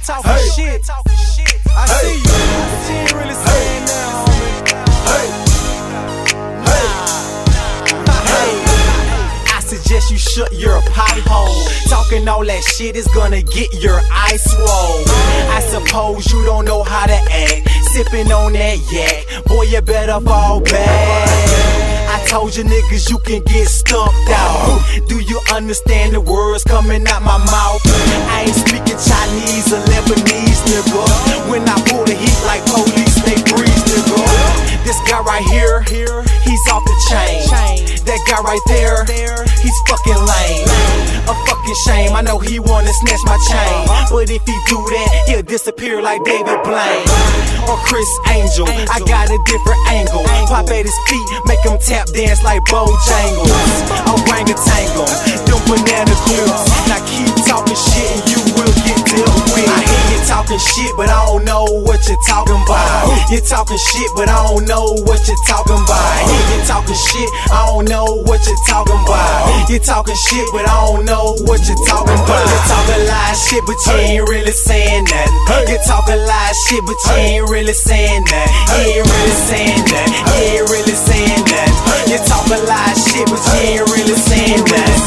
talking shit. I see you, but you ain't really saying that, homie. I suggest you shut your pothole. Talking all that shit is gonna get your eyes swole. I suppose you don't know how to act, sipping on that yak. Boy, you better fall back. I told you niggas you can get stumped out. Do you understand the words coming out my mouth? I ain't speaking Chinese or Lebanese, nigga. When I pull the heat like police, they breeze, nigga. This guy right here, he's off the chain. That guy right there, he's fucking lame. A fucking shame, I know he wanna snatch my chain, but if he do that, he'll disappear like David Blaine or Chris Angel. I got a different angle. Pop at his feet, make him tap dance like Bojangles. Orangutangle, them banana clips. Now keep talking shit and you will get dealt with. I hear you talking shit, but I don't know what you're talking about. You're talking shit, but I don't know what you're talking about. I hear you talking shit, I don't know what you're talking about. You're talking shit, but I don't know what you're talking about. You're talking lies shit, but you ain't really saying nothing. You're talking lies shit, but you ain't really saying that. You ain't really saying that. You ain't really saying that. You're talking lies shit, but you ain't really saying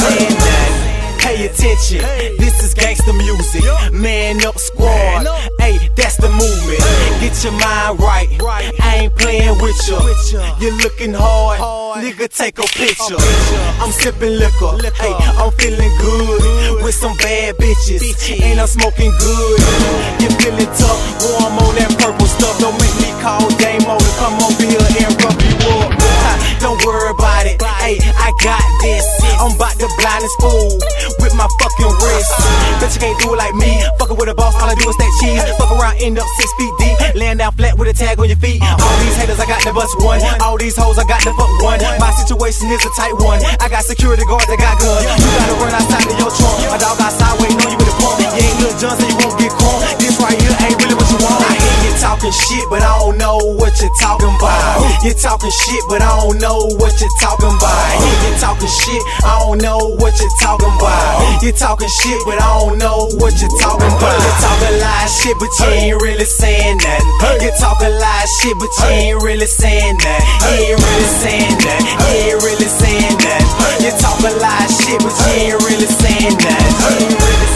that. Pay attention, this is gangsta music. Man up squad, hey, that's the movement. Get your mind right, I ain't playing with you. You're looking hard, nigga, take a picture. I'm sipping liquor, hey, I'm feeling good with some bad bitches, and I'm smoking good. You feeling tough, warm on that purple stuff. Don't make me call Damo to come over here and rub you up. Don't worry about it, hey, I got this. I'm about to blind this fool with my fucking wrist. Bet you can't do it like me. Fuckin' with a boss, all I do is stack cheese. Fuck around, end up 6 feet deep. Laying down flat with a tag on your feet. All these haters, I got to bust one. All these hoes, I got to fuck one. My situation is a tight one. I got security guards that got guns. You gotta run outside of your trunk. My dog outside waiting on you with a pump. You ain't Lil Jon, so you won't get crunk. This right here ain't really what you want. I hear you talking shit, but I don't know what you're talking about. You're talking shit, but I don't know what you're talking about. I hear you talking shit, I don't know what you're talking about. You're talking shit, but I don't know what you're talking about. You're talking lies shit, but you ain't really saying nothing. You're talking lies shit, but you ain't really saying that. You ain't really saying that. You ain't really saying that. You're talking lies shit, but you ain't really saying that. You ain't really